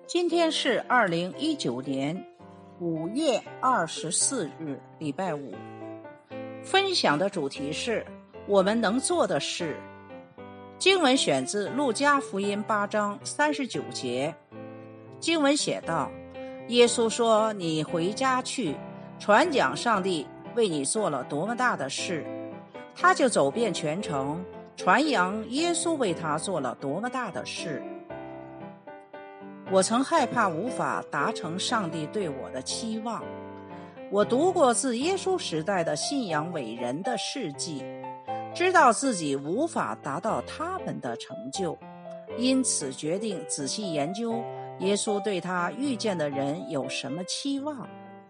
今天是2019年5月24日，礼拜五。分享的主题是我们能做的事。经文选自路加福音8章39节。经文写道，耶稣说，你回家去，传讲上帝为你做了多么大的事。他就走遍全城，传扬耶稣为他做了多么大的事。我曾害怕无法达成上帝对我的期望。我读过自耶稣时代的信仰伟人的事迹，知道自己无法达到他们的成就，因此决定仔细研究耶稣对他遇见的人有什么期望。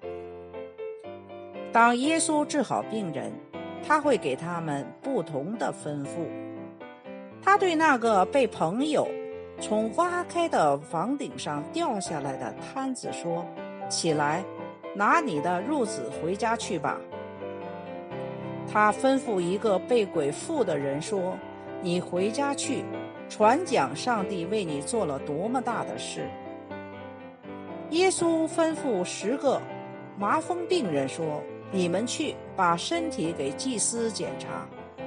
当耶稣治好病人，他会给他们不同的吩咐。他对那个被朋友从挖开的房顶上掉下来的摊子说，起来，拿你的褥子回家去吧。他吩咐一个被鬼附的人说，你回家去，传讲上帝为你做了多么大的事。耶稣吩咐10个麻风病人说，你们去把身体给祭司检查。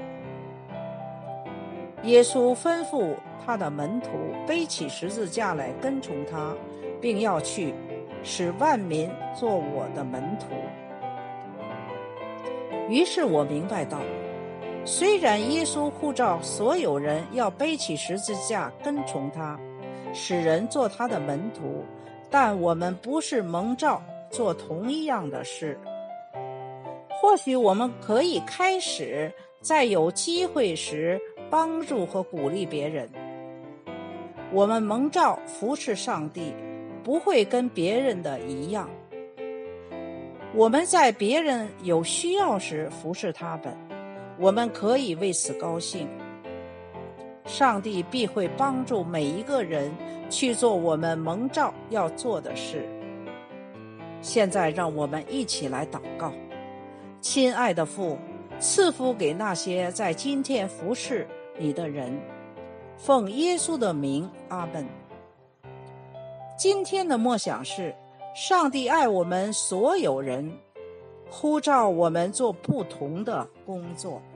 耶稣吩咐他的门徒背起十字架来跟从他，并要去使万民做我的门徒。于是我明白到，虽然耶稣呼召所有人要背起十字架跟从他，使人做他的门徒，但我们不是蒙召做同一样的事。或许我们可以开始在有机会时帮助和鼓励别人。我们蒙召服侍上帝，不会跟别人的一样。我们在别人有需要时服侍他们，我们可以为此高兴。上帝必会帮助每一个人去做我们蒙召要做的事。现在让我们一起来祷告。亲爱的父，赐福给那些在今天服侍你的人，奉耶稣的名，阿们。今天的默想是，上帝爱我们所有人，呼召我们做不同的工作。